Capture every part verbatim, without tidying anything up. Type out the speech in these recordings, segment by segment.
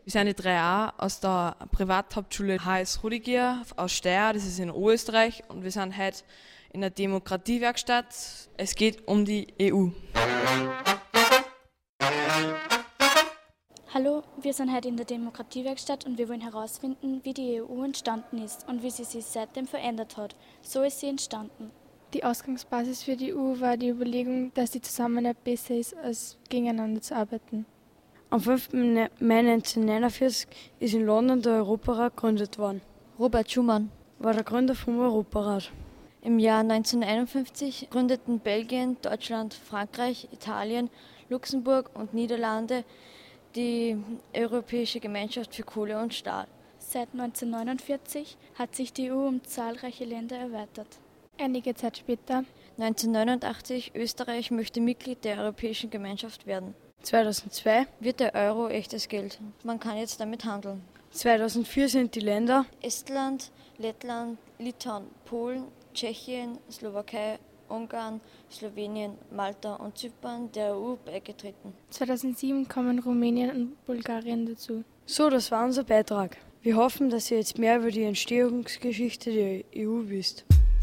Wir sind die drei A aus der Privathauptschule H S Rudiger aus Steyr, das ist in Österreich, und wir sind heute in der Demokratiewerkstatt. Es geht um die E U. Hallo, wir sind heute in der Demokratiewerkstatt und wir wollen herausfinden, wie die E U entstanden ist und wie sie sich seitdem verändert hat. So ist sie entstanden. Die Ausgangsbasis für die E U war die Überlegung, dass die Zusammenarbeit besser ist, als gegeneinander zu arbeiten. Am fünften Mai neunzehnhundertneunundvierzig ist in London der Europarat gegründet worden. Robert Schuman war der Gründer vom Europarat. Im Jahr neunzehnhunderteinundfünfzig gründeten Belgien, Deutschland, Frankreich, Italien, Luxemburg und Niederlande die Europäische Gemeinschaft für Kohle und Stahl. Seit neunzehnhundertneunundvierzig hat sich die E U um zahlreiche Länder erweitert. Einige Zeit später, neunzehnhundertneunundachtzig, Österreich möchte Mitglied der Europäischen Gemeinschaft werden. zweitausendzwei wird der Euro echtes Geld. Man kann jetzt damit handeln. zweitausendvier sind die Länder Estland, Lettland, Litauen, Polen, Tschechien, Slowakei, Ungarn, Slowenien, Malta und Zypern der E U beigetreten. zweitausendsieben kommen Rumänien und Bulgarien dazu. So, das war unser Beitrag. Wir hoffen, dass ihr jetzt mehr über die Entstehungsgeschichte der E U wisst.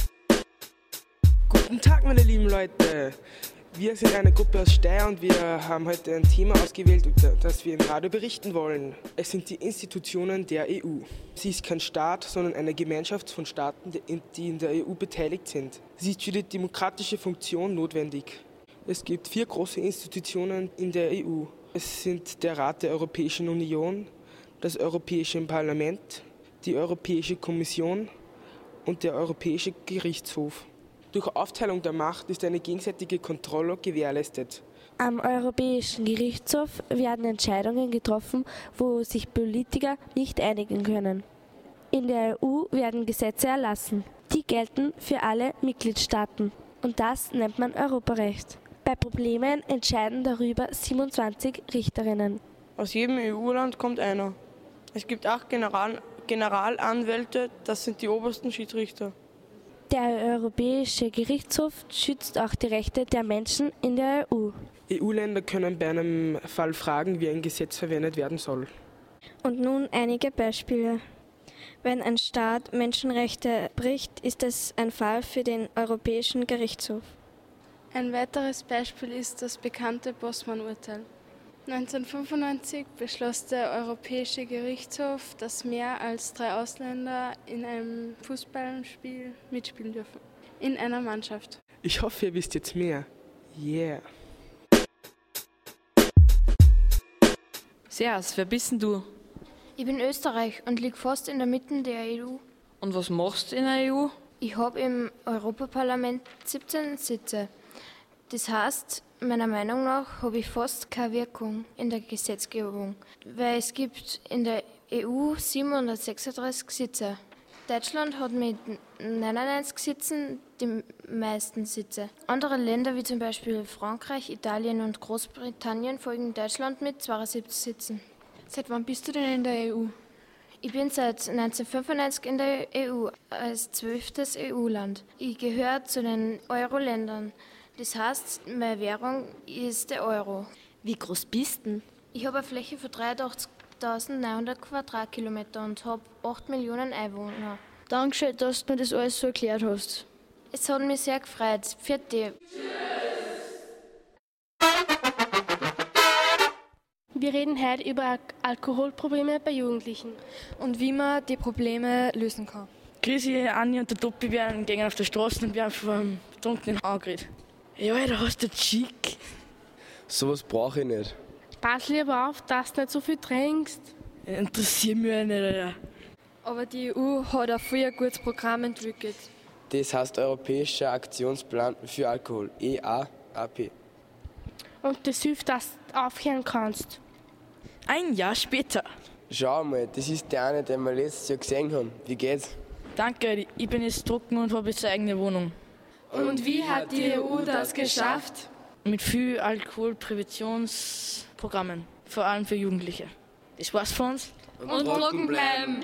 Guten Tag, meine lieben Leute. Wir sind eine Gruppe aus Steyr und wir haben heute ein Thema ausgewählt, das wir im Radio berichten wollen. Es sind die Institutionen der E U. Sie ist kein Staat, sondern eine Gemeinschaft von Staaten, die in der E U beteiligt sind. Sie ist für die demokratische Funktion notwendig. Es gibt vier große Institutionen in der E U. Es sind der Rat der Europäischen Union, das Europäische Parlament, die Europäische Kommission und der Europäische Gerichtshof. Durch Aufteilung der Macht ist eine gegenseitige Kontrolle gewährleistet. Am Europäischen Gerichtshof werden Entscheidungen getroffen, wo sich Politiker nicht einigen können. In der E U werden Gesetze erlassen. Die gelten für alle Mitgliedstaaten. Und das nennt man Europarecht. Bei Problemen entscheiden darüber siebenundzwanzig Richterinnen. Aus jedem E U-Land kommt einer. Es gibt acht General- Generalanwälte, das sind die obersten Schiedsrichter. Der Europäische Gerichtshof schützt auch die Rechte der Menschen in der E U. E U-Länder können bei einem Fall fragen, wie ein Gesetz verwendet werden soll. Und nun einige Beispiele. Wenn ein Staat Menschenrechte bricht, ist es ein Fall für den Europäischen Gerichtshof. Ein weiteres Beispiel ist das bekannte Bosman-Urteil. neunzehnhundertfünfundneunzig beschloss der Europäische Gerichtshof, dass mehr als drei Ausländer in einem Fußballspiel mitspielen dürfen. In einer Mannschaft. Ich hoffe, ihr wisst jetzt mehr. Yeah. Servus, wer bist denn du? Ich bin Österreich und liege fast in der Mitte der E U. Und was machst du in der E U? Ich habe im Europaparlament siebzehn Sitze. Das heißt, meiner Meinung nach habe ich fast keine Wirkung in der Gesetzgebung, weil es gibt in der E U siebenhundertsechsunddreißig Sitze. Deutschland hat mit neunundneunzig Sitzen die meisten Sitze. Andere Länder wie zum Beispiel Frankreich, Italien und Großbritannien folgen Deutschland mit zweiundsiebzig Sitzen. Seit wann bist du denn in der E U? Ich bin seit neunzehnhundertfünfundneunzig in der E U als zwölftes E U-Land. Ich gehöre zu den Euro-Ländern. Das heißt, meine Währung ist der Euro. Wie groß bist du? Ich habe eine Fläche von dreiundachtzigtausendneunhundert Quadratkilometer und habe acht Millionen Einwohner. Dankeschön, dass du mir das alles so erklärt hast. Es hat mich sehr gefreut. Vierte. Wir reden heute über Alkoholprobleme bei Jugendlichen. Und wie man die Probleme lösen kann. Grisi, Anni und der Toppi werden gehen auf der Straße und werden vom Betrunkenen angeredet. Ja, da hast du schick. Sowas brauche ich nicht. Pass lieber auf, dass du nicht so viel trinkst. Interessiert mich ja nicht, Alter. Aber die E U hat ein viel gutes Programm entwickelt. Das heißt Europäischer Aktionsplan für Alkohol, E A A P. Und das hilft, dass du aufhören kannst. Ein Jahr später. Schau mal, das ist der eine, den wir letztes Jahr gesehen haben. Wie geht's? Danke, ich bin jetzt trocken und habe jetzt eine eigene Wohnung. Und wie hat die E U das geschafft? Mit viel Alkoholpräventionsprogrammen, vor allem für Jugendliche. Das war's von uns. Und, und trocken bleiben.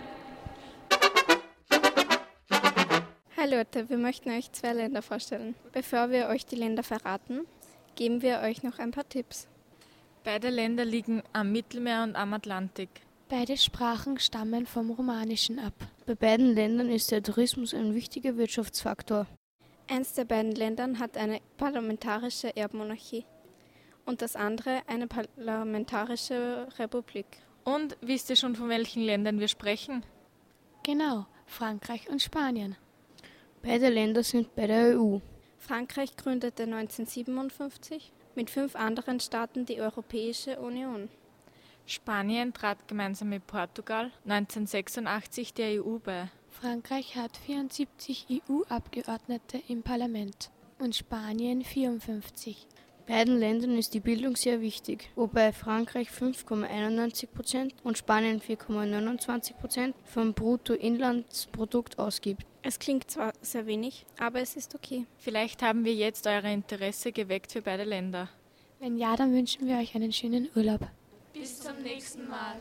Hi Leute, wir möchten euch zwei Länder vorstellen. Bevor wir euch die Länder verraten, geben wir euch noch ein paar Tipps. Beide Länder liegen am Mittelmeer und am Atlantik. Beide Sprachen stammen vom Romanischen ab. Bei beiden Ländern ist der Tourismus ein wichtiger Wirtschaftsfaktor. Eins der beiden Länder hat eine parlamentarische Erbmonarchie und das andere eine parlamentarische Republik. Und wisst ihr schon, von welchen Ländern wir sprechen? Genau, Frankreich und Spanien. Beide Länder sind bei der E U. Frankreich gründete neunzehnhundertsiebenundfünfzig mit fünf anderen Staaten die Europäische Union. Spanien trat gemeinsam mit Portugal neunzehnhundertsechsundachtzig der E U bei. Frankreich hat vierundsiebzig E U-Abgeordnete im Parlament und Spanien vierundfünfzig. Beiden Ländern ist die Bildung sehr wichtig, wobei Frankreich fünf Komma einundneunzig Prozent und Spanien vier Komma neunundzwanzig Prozent vom Bruttoinlandsprodukt ausgibt. Es klingt zwar sehr wenig, aber es ist okay. Vielleicht haben wir jetzt euer Interesse geweckt für beide Länder. Wenn ja, dann wünschen wir euch einen schönen Urlaub. Bis zum nächsten Mal.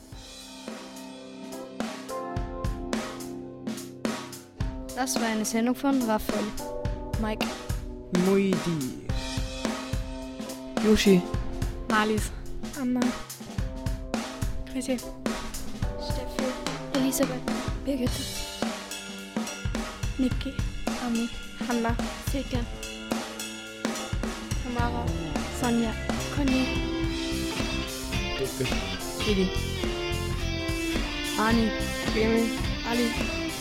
Das war eine Sendung von Raphael, Mike, Moidi, Yoshi, Malis, Anna, Chrissy, Steffi, Elisabeth, Birgit, Niki, Ami, Hanna, Silke, Tamara, Sonja, Conny, Lukas, Edi, Ani, Clemens, Ali.